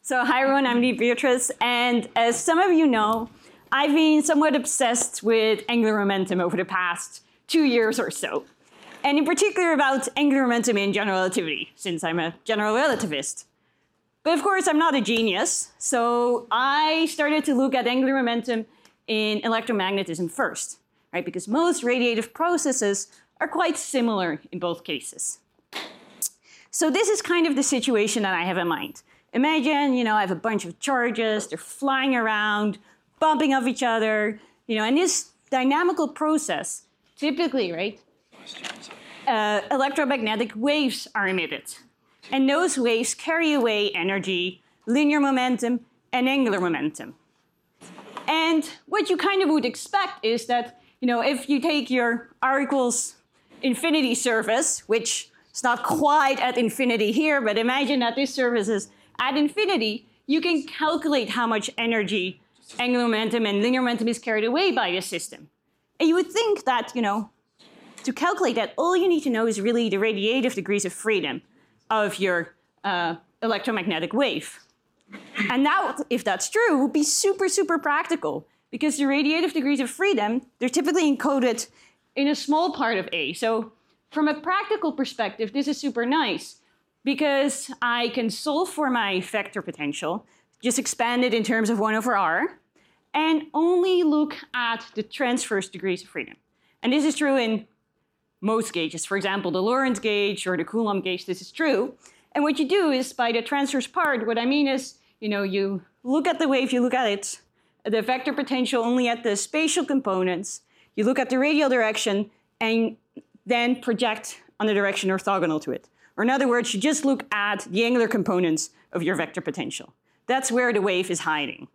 So hi everyone, I'm Beatrice, and as some of you know, I've been somewhat obsessed with angular momentum over the past 2 years or so, and in particular about angular momentum in general relativity, since I'm a general relativist. But of course, I'm not a genius, so I started to look at angular momentum in electromagnetism first, right? Because most radiative processes are quite similar in both cases. So this is kind of the situation that I have in mind. Imagine, I have a bunch of charges, they're flying around, bumping off each other, and this dynamical process, typically, right, electromagnetic waves are emitted. And those waves carry away energy, linear momentum, and angular momentum. And what you kind of would expect is that, if you take your R equals infinity surface, which is not quite at infinity here, but imagine that this surface is at infinity, you can calculate how much energy, angular momentum, and linear momentum is carried away by the system. And you would think that, to calculate that, all you need to know is really the radiative degrees of freedom of your electromagnetic wave. And now, if that's true, it would be super, super practical, because the radiative degrees of freedom, they're typically encoded in a small part of A. So from a practical perspective, this is super nice, because I can solve for my vector potential, just expand it in terms of 1 over r, and only look at the transverse degrees of freedom. And this is true in most gauges. For example, the Lorentz gauge or the Coulomb gauge, this is true. And what you do is, by the transverse part, what I mean is, you look at the wave, you look at it, the vector potential only at the spatial components, you look at the radial direction, and then project on the direction orthogonal to it. Or in other words, you just look at the angular components of your vector potential. That's where the wave is hiding.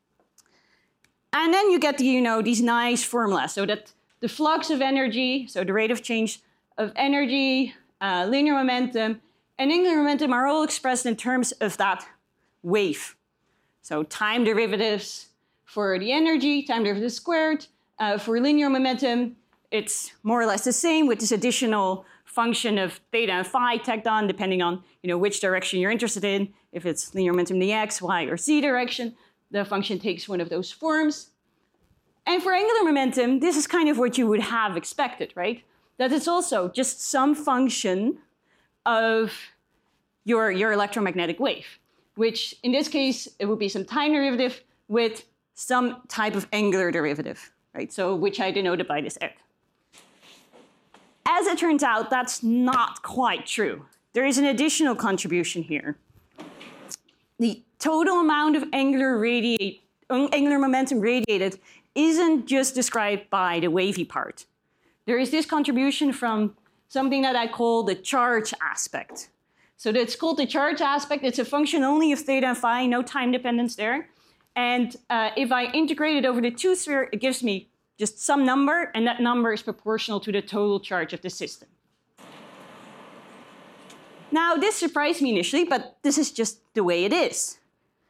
And then you get these nice formulas, so that the flux of energy, so the rate of change of energy, linear momentum, and angular momentum are all expressed in terms of that wave. So time derivatives for the energy, time derivatives squared. For linear momentum, it's more or less the same with this additional function of theta and phi tagged on, depending on which direction you're interested in. If it's linear momentum in the x, y, or z direction, the function takes one of those forms. And for angular momentum, this is kind of what you would have expected, right? That it's also just some function of your electromagnetic wave, which in this case, it would be some time derivative with some type of angular derivative, right? So which I denoted by this x. As it turns out, that's not quite true. There is an additional contribution here. The total amount of angular momentum radiated isn't just described by the wavy part. There is this contribution from something that I call the charge aspect. So that's called the charge aspect. It's a function only of theta and phi, no time dependence there. And if I integrate it over the two-sphere, it gives me just some number, and that number is proportional to the total charge of the system. Now, this surprised me initially, but this is just the way it is.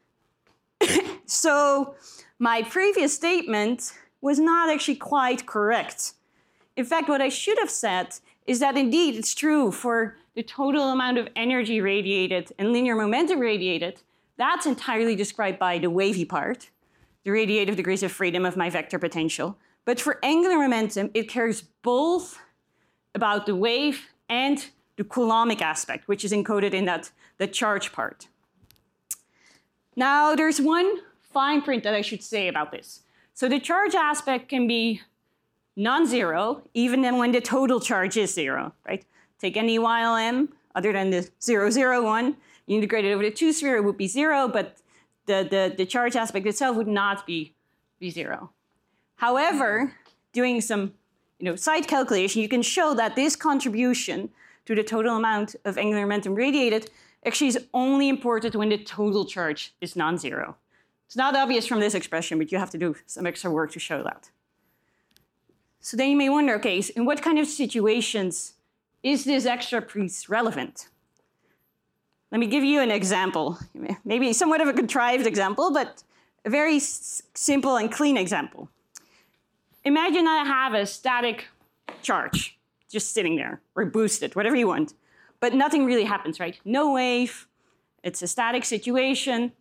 So my previous statement was not actually quite correct. In fact, what I should have said is that indeed it's true for the total amount of energy radiated and linear momentum radiated. That's entirely described by the wavy part, the radiative degrees of freedom of my vector potential. But for angular momentum, it cares both about the wave and the Coulombic aspect, which is encoded in the charge part. Now, there's one fine print that I should say about this. So the charge aspect can be non-zero, even then when the total charge is 0, right? Take any while m, other than the 0, 0, 1, you integrate it over the two-sphere, it would be 0, but the charge aspect itself would not be 0. However, doing some side calculation, you can show that this contribution to the total amount of angular momentum radiated actually is only important when the total charge is non-zero. It's not obvious from this expression, but you have to do some extra work to show that. So then you may wonder, okay, in what kind of situations is this extra piece relevant? Let me give you an example, maybe somewhat of a contrived example, but a very simple and clean example. Imagine I have a static charge just sitting there, or boosted, whatever you want, but nothing really happens, right? No wave, it's a static situation,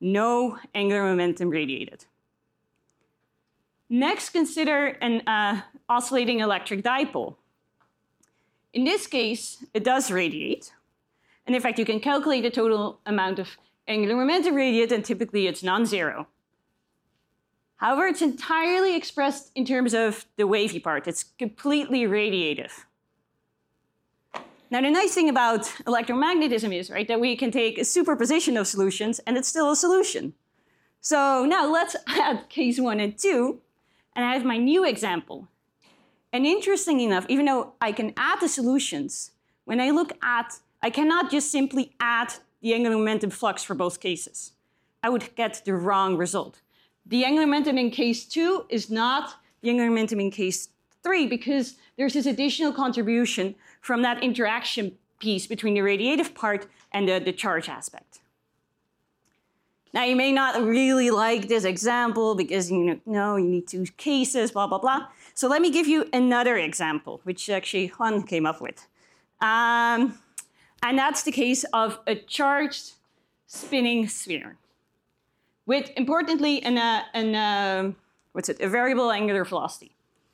no angular momentum radiated. Next, consider an oscillating electric dipole. In this case, it does radiate. And in fact, you can calculate the total amount of angular momentum radiated, and typically it's non-zero. However, it's entirely expressed in terms of the wavy part. It's completely radiative. Now, the nice thing about electromagnetism is, right, that we can take a superposition of solutions, and it's still a solution. So now let's add case 1 and 2, and I have my new example. And interesting enough, even though I can add the solutions, when I look at, I cannot just simply add the angular momentum flux for both cases. I would get the wrong result. The angular momentum in case 2 is not the angular momentum in case 3 because there's this additional contribution from that interaction piece between the radiative part and the charge aspect. Now, you may not really like this example because you need 2 cases, blah, blah, blah. So let me give you another example, which actually Juan came up with. And that's the case of a charged spinning sphere with, importantly, a variable angular velocity.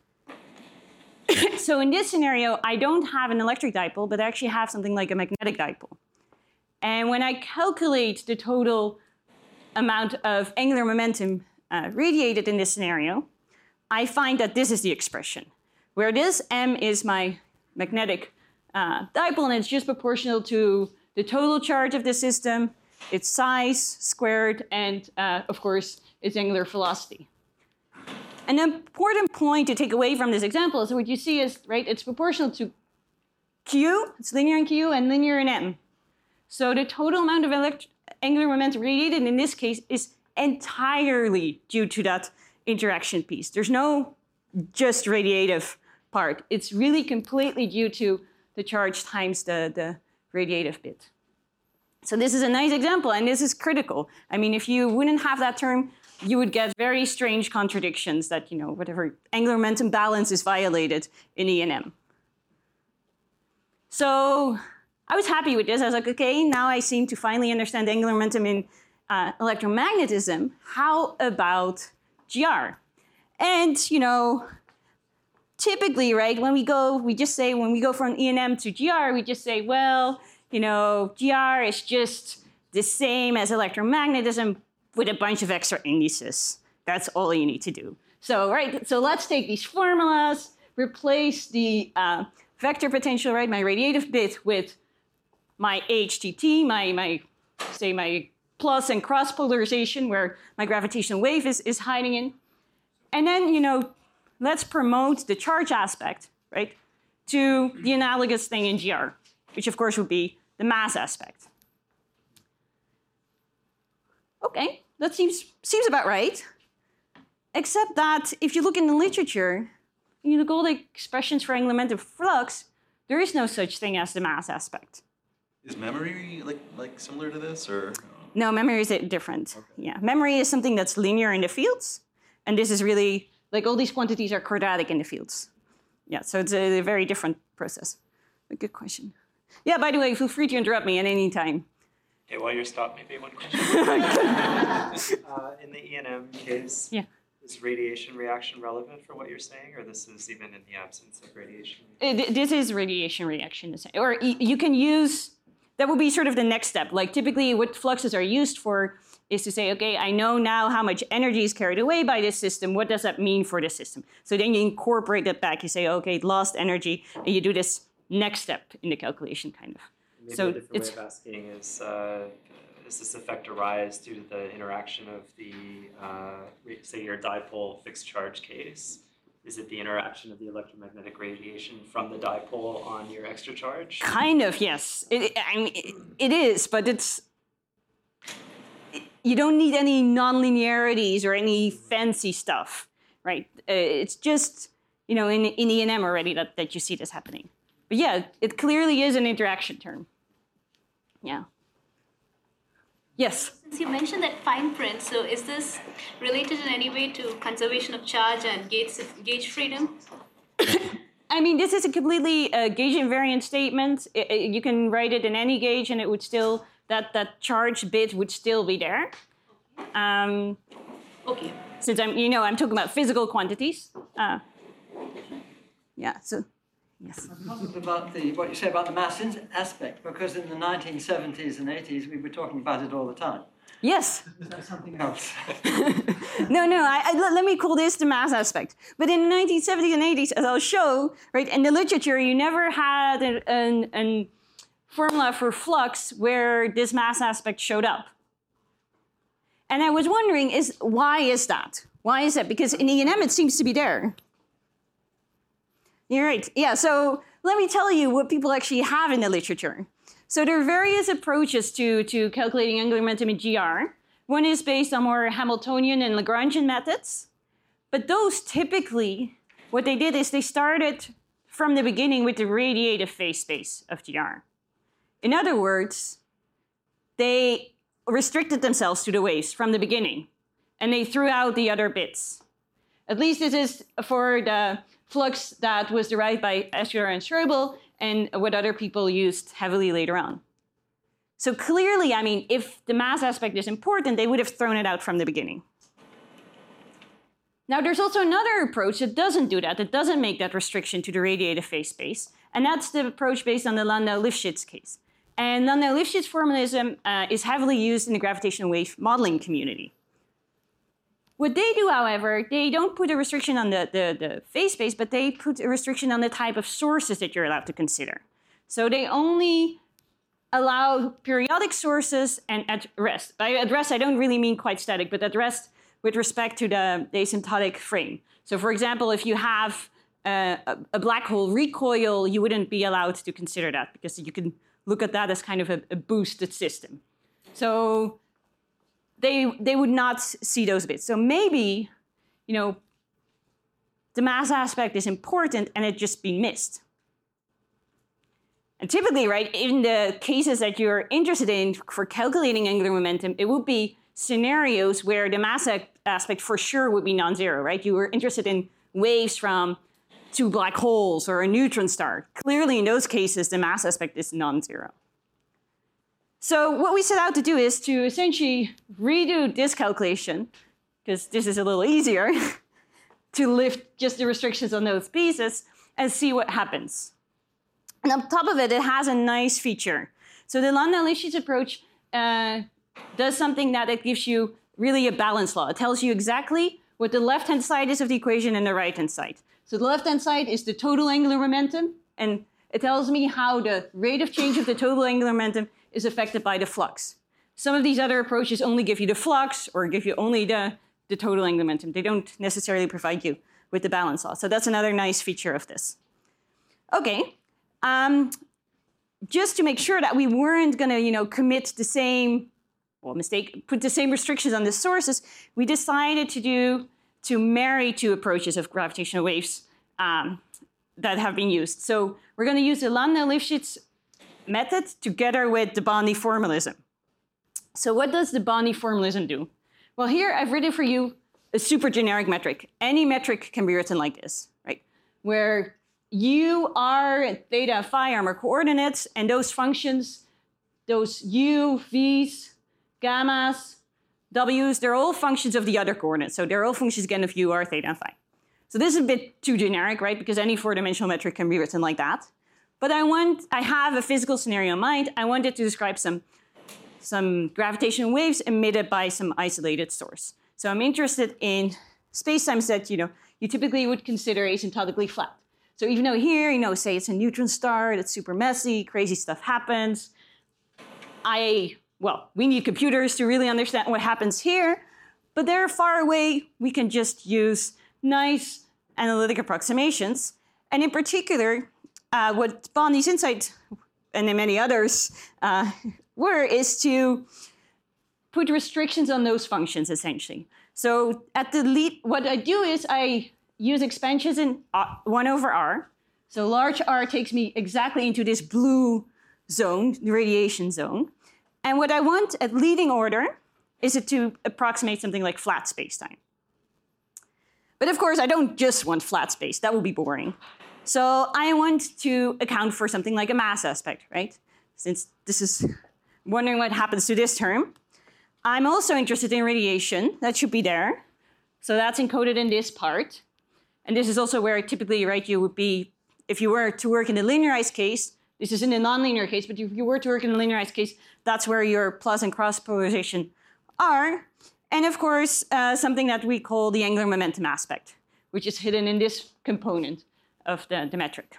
So in this scenario, I don't have an electric dipole, but I actually have something like a magnetic dipole. And when I calculate the total amount of angular momentum radiated in this scenario, I find that this is the expression, where this m is my magnetic dipole, and it's just proportional to the total charge of the system, its size squared, and of course, its angular velocity. An important point to take away from this example is what you see is, right, it's proportional to Q, it's linear in Q and linear in M. So the total amount of angular momentum radiated in this case is entirely due to that interaction piece. There's no just radiative part. It's really completely due to the charge times the radiative bit. So this is a nice example, and this is critical. I mean, if you wouldn't have that term, you would get very strange contradictions that, whatever angular momentum balance is violated in E and M. So I was happy with this. I was like, okay, now I seem to finally understand angular momentum in electromagnetism. How about GR? And, typically, right, when we go from E and M to GR, we just say, well, GR is just the same as electromagnetism with a bunch of extra indices. That's all you need to do. So, right, so let's take these formulas, replace the vector potential, right, my radiative bit with my HTT, my plus and cross polarization where my gravitational wave is hiding in. And then, let's promote the charge aspect, right, to the analogous thing in GR, which of course would be the mass aspect. Okay, that seems about right. Except that if you look in the literature, you look at all the expressions for angular momentum flux, there is no such thing as the mass aspect. Is memory like similar to this, or? No, memory is different. Okay. Yeah, memory is something that's linear in the fields, and this is really, like, all these quantities are quadratic in the fields. Yeah, so it's a very different process. A good question. Yeah, by the way, feel free to interrupt me at any time. Okay, while you're stopped, maybe one question. In the E&M case, yeah. Is radiation reaction relevant for what you're saying, or this is even in the absence of radiation? This is radiation reaction. Or you can use, that would be sort of the next step. Like typically what fluxes are used for is to say, okay, I know now how much energy is carried away by this system. What does that mean for the system? So then you incorporate that back. You say, okay, it lost energy, and you do this next step in the calculation, kind of. Maybe so a different way of asking is, does this effect arise due to the interaction of the, say, your dipole fixed charge case? Is it the interaction of the electromagnetic radiation from the dipole on your extra charge? Kind of, yes. It is, but you don't need any nonlinearities or any fancy stuff, right? It's just, in E&M already that you see this happening. But yeah, it clearly is an interaction term. Yeah. Yes? Since you mentioned that fine print, so is this related in any way to conservation of charge and gauge freedom? I mean, this is a completely gauge invariant statement. You can write it in any gauge and it would still, that charge bit would still be there. Okay. Since I'm talking about physical quantities. Yeah, so, yes. I'm puzzled about what you say about the mass aspect, because in the 1970s and 80s, we were talking about it all the time. Yes. Is that something else? No, let me call this the mass aspect. But in the 1970s and 80s, as I'll show, right, in the literature, you never had a formula for flux where this mass aspect showed up. And I was wondering, why is that? Why is that? Because in E&M, it seems to be there. You're right. Yeah, so let me tell you what people actually have in the literature. So there are various approaches to calculating angular momentum in GR. One is based on more Hamiltonian and Lagrangian methods. But those typically, what they did is they started from the beginning with the radiative phase space of GR. In other words, they restricted themselves to the waves from the beginning, and they threw out the other bits. At least this is for the flux that was derived by Eschler and Schroebel, and what other people used heavily later on. So clearly, if the mass aspect is important, they would have thrown it out from the beginning. Now, there's also another approach that doesn't do that. It doesn't make that restriction to the radiative phase space, and that's the approach based on the Landau-Lifshitz case. And Landau-Lifshitz formalism is heavily used in the gravitational wave modeling community. What they do, however, they don't put a restriction on the phase space, but they put a restriction on the type of sources that you're allowed to consider. So they only allow periodic sources and at rest. By at rest, I don't really mean quite static, but at rest with respect to the asymptotic frame. So for example, if you have a black hole recoil, you wouldn't be allowed to consider that because you can look at that as kind of a boosted system. So they would not see those bits. So maybe, the mass aspect is important and it just been missed. And typically, right, in the cases that you're interested in for calculating angular momentum, it would be scenarios where the mass aspect for sure would be non-zero, right? You were interested in waves from two black holes or a neutron star. Clearly, in those cases, the mass aspect is non-zero. So what we set out to do is to essentially redo this calculation, because this is a little easier, to lift just the restrictions on those pieces and see what happens. And on top of it, it has a nice feature. So the Landau-Lifshitz approach does something that it gives you really a balance law. It tells you exactly what the left-hand side is of the equation and the right-hand side. So the left-hand side is the total angular momentum, and it tells me how the rate of change of the total angular momentum is affected by the flux. Some of these other approaches only give you the flux or give you only the total angular momentum. They don't necessarily provide you with the balance law. So that's another nice feature of this. Okay, just to make sure that we weren't gonna, commit the same, put the same restrictions on the sources, we decided to marry two approaches of gravitational waves that have been used. So we're gonna use the Landau-Lifshitz method together with de Bondy formalism. So what does de Bondy formalism do? Well, here I've written for you a super generic metric. Any metric can be written like this, right? Where u, r, theta, and phi are my coordinates, and those functions, those u, v's, gammas, w's, they're all functions of the other coordinates. So they're all functions again of u, r, theta, and phi. So this is a bit too generic, right? Because any four-dimensional metric can be written like that. But I have a physical scenario in mind. I wanted to describe some gravitational waves emitted by some isolated source. So I'm interested in spacetimes that you typically would consider asymptotically flat. So even though here, say it's a neutron star, that's super messy, crazy stuff happens. We need computers to really understand what happens here, but they're far away. We can just use nice analytic approximations. And in particular, what Bondy's insight, and then many others, is to put restrictions on those functions, essentially. So what I do is I use expansions in 1 over r. So large R takes me exactly into this blue zone, the radiation zone. And what I want at leading order is it to approximate something like flat spacetime. But of course, I don't just want flat space. That would be boring. So I want to account for something like a mass aspect, right? Since this is wondering what happens to this term. I'm also interested in radiation. That should be there. So that's encoded in this part. And this is also where typically, right, you would be, if you were to work in the linearized case, this is in the nonlinear case, but if you were to work in the linearized case, that's where your plus and cross polarization are. And of course, something that we call the angular momentum aspect, which is hidden in this component of the metric.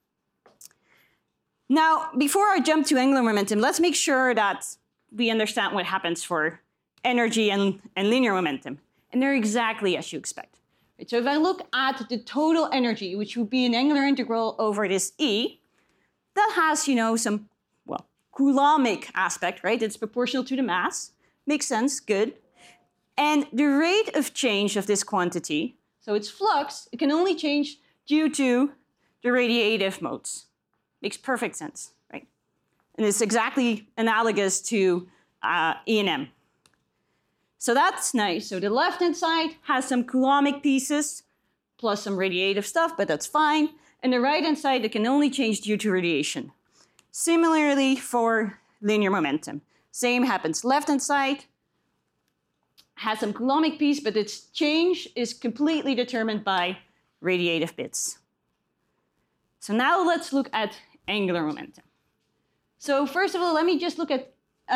Now, before I jump to angular momentum, let's make sure that we understand what happens for energy and linear momentum. And they're exactly as you expect. Right, so if I look at the total energy, which would be an angular integral over this E, that has, you know, some, well, Coulombic aspect, right? It's proportional to the mass. Makes sense, good. And the rate of change of this quantity, so its flux, it can only change due to the radiative modes. Makes perfect sense, right? And it's exactly analogous to E and M. So that's nice. So the left-hand side has some Coulombic pieces plus some radiative stuff, but that's fine. And the right-hand side, it can only change due to radiation. Similarly for linear momentum. Same happens. Left-hand side has some Coulombic piece, but its change is completely determined by radiative bits. So now let's look at angular momentum. So first of all, let me just look at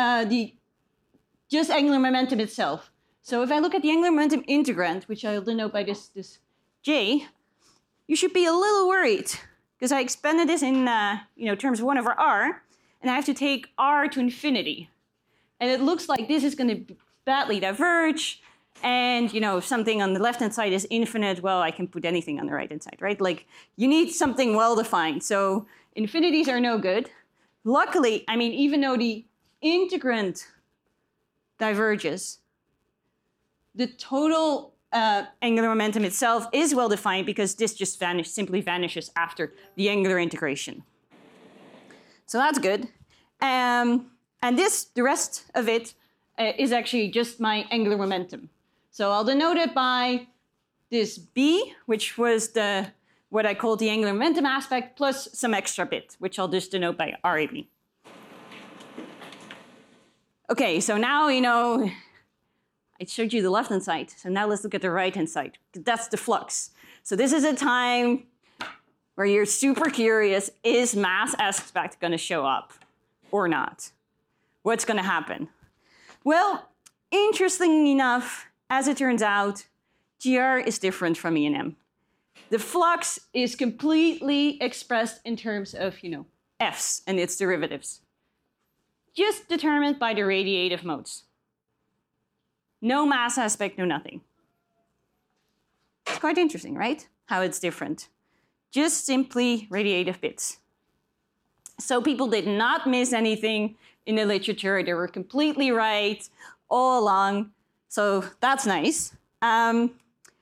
just angular momentum itself. So if I look at the angular momentum integrand, which I'll denote by this J, you should be a little worried because I expanded this in terms of 1 over r, and I have to take r to infinity. And it looks like this is going to badly diverge, and if something on the left-hand side is infinite, well, I can put anything on the right-hand side, right? Like, you need something well-defined. So infinities are no good. Luckily, I mean, even though the integrand diverges, the total angular momentum itself is well-defined because this just simply vanishes after the angular integration. So that's good. And the rest of it is actually just my angular momentum. So I'll denote it by this B, which was what I called the angular momentum aspect, plus some extra bit, which I'll just denote by RAB. Okay, so now, I showed you the left-hand side. So now let's look at the right-hand side. That's the flux. So this is a time where you're super curious, is mass aspect going to show up or not? What's going to happen? Well, interestingly enough, as it turns out, GR is different from E and M. The flux is completely expressed in terms of, Fs and its derivatives, just determined by the radiative modes. No mass aspect, no nothing. It's quite interesting, right? How it's different. Just simply radiative bits. So people did not miss anything in the literature. They were completely right all along. So that's nice. Let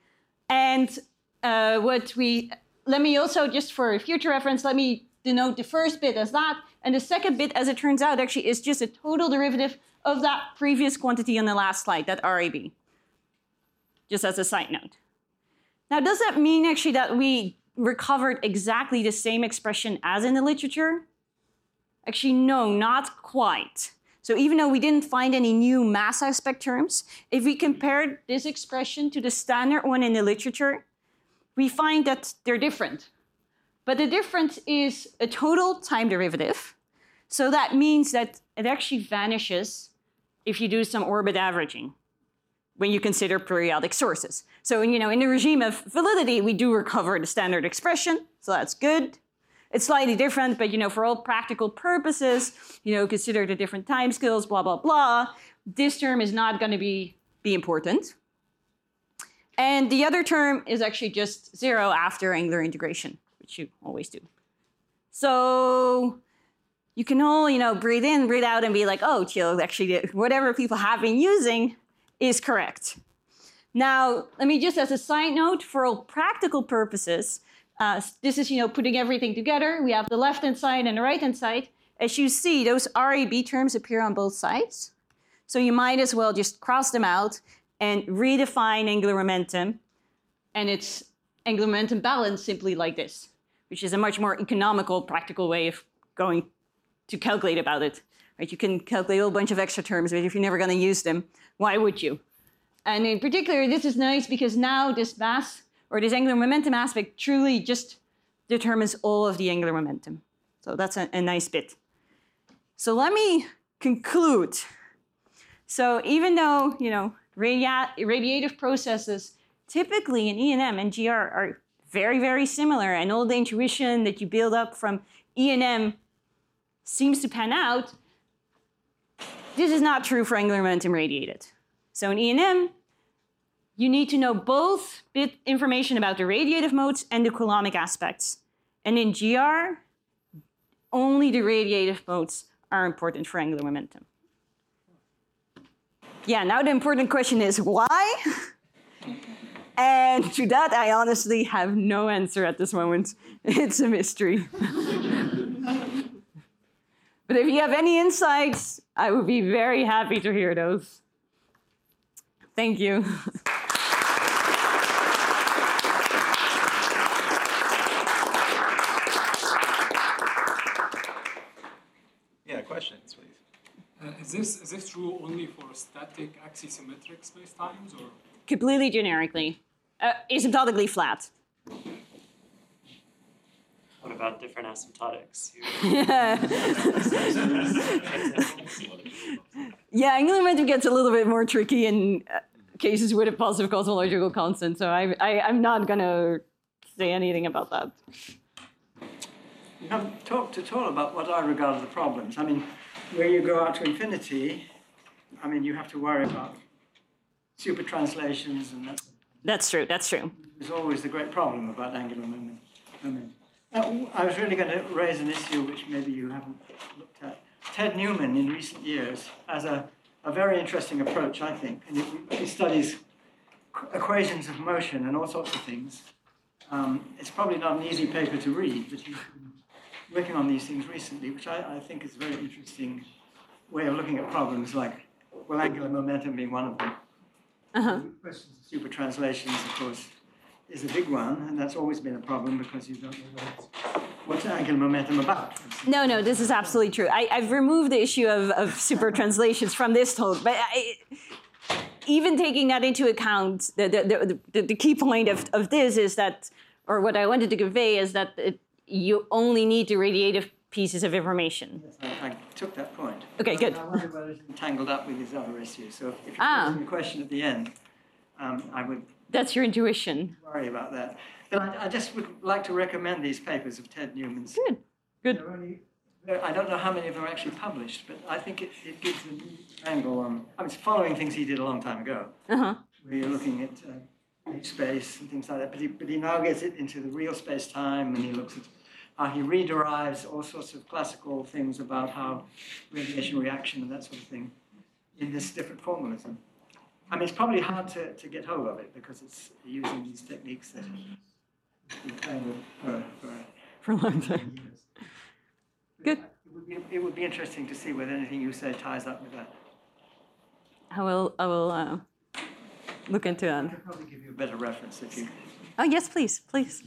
me also, just for future reference, let me denote the first bit as that. And the second bit, as it turns out, actually is just a total derivative of that previous quantity on the last slide, that RAB. Just as a side note. Now, does that mean actually that we recovered exactly the same expression as in the literature? Actually, no, not quite. So even though we didn't find any new mass aspect terms, if we compared this expression to the standard one in the literature, we find that they're different. But the difference is a total time derivative. So that means that it actually vanishes if you do some orbit averaging when you consider periodic sources. So in the regime of validity, we do recover the standard expression, so that's good. It's slightly different, but for all practical purposes, consider the different time scales, blah, blah, blah. This term is not going to be important. And the other term is actually just 0 after angular integration, which you always do. So you can all, breathe in, breathe out, and be like, oh, chill, actually, whatever people have been using is correct. Now, let me just, as a side note, for all practical purposes, this is, putting everything together. We have the left-hand side and the right-hand side. As you see, those RAB terms appear on both sides. So you might as well just cross them out and redefine angular momentum. And it's angular momentum balance simply like this, which is a much more economical, practical way of going to calculate about it. right? You can calculate a whole bunch of extra terms, but if you're never going to use them, why would you? And in particular, this is nice because now this mass, or this angular momentum aspect, truly just determines all of the angular momentum. So that's a nice bit. So let me conclude. So even though, radiative processes typically in E&M and GR are very, very similar, and all the intuition that you build up from E&M seems to pan out, this is not true for angular momentum radiated. So in E&M, you need to know both bit information about the radiative modes and the coulombic aspects. And in GR, only the radiative modes are important for angular momentum. Yeah, now the important question is why? And to that, I honestly have no answer at this moment. It's a mystery. But if you have any insights, I would be very happy to hear those. Thank you. Yeah, questions, please. Is this true only for static axisymmetric spacetimes, or? Completely generically. Asymptotically flat. What about different asymptotics? Yeah, angular momentum gets a little bit more tricky in cases with a positive cosmological constant, so I'm not going to say anything about that. You haven't talked at all about what I regard as the problems. I mean, where you go out to infinity, I mean, you have to worry about super translations, and That's true, that's true. there's always the great problem about angular momentum. I was really going to raise an issue which maybe you haven't looked at. Ted Newman, in recent years, has a very interesting approach, I think, and he studies equations of motion and all sorts of things. It's probably not an easy paper to read, but he's been working on these things recently, which I think is a very interesting way of looking at problems like, well, angular momentum being one of them. Questions of super translations, of course, is a big one, and that's always been a problem because you don't know what's angular momentum about. No, this is absolutely true. I've removed the issue of super translations from this talk, but even taking that into account, the key point of this is that, or what I wanted to convey is that you only need the radiative pieces of information. Yes, I took that point. Okay, good. I wonder whether it's tangled up with these other issues. So if you're asking a question at the end, I would That's your intuition. worry about that. But I just would like to recommend these papers of Ted Newman's. Good. I don't know how many of them are actually published, but I think it gives a new angle on. I mean, it's following things he did a long time ago, where you're looking at H-space and things like that. But he now gets it into the real space-time, and he looks at how he rederives all sorts of classical things about how radiation reaction and that sort of thing in this different formalism. I mean, it's probably hard to get hold of it because it's using these techniques that we've been playing with For a long time. years. Good. It would be interesting to see whether anything you say ties up with that. I will look into I that. could probably give you a better reference if you. Oh, yes, please.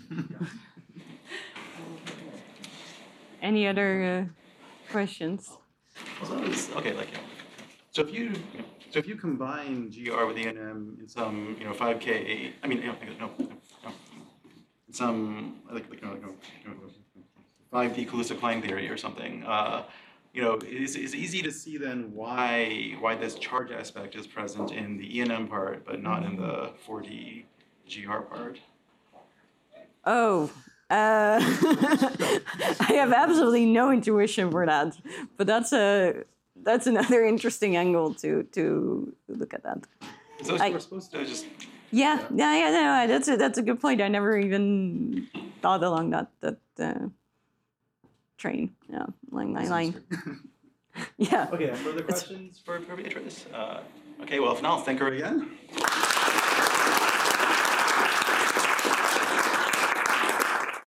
Any other questions? So if you combine GR with ENM in some 5K, I mean some 5D Kaluza-Klein theory or something. It's easy to see then why this charge aspect is present in the ENM part, but not in the 4D GR part. Oh, I have absolutely no intuition for that, but that's another interesting angle to look at that. So we're supposed to just. Yeah, no, that's a good point. I never even thought along that train. Yeah, line. Yeah. Okay, further questions for Beatrice? Okay, well, if not, thank her again.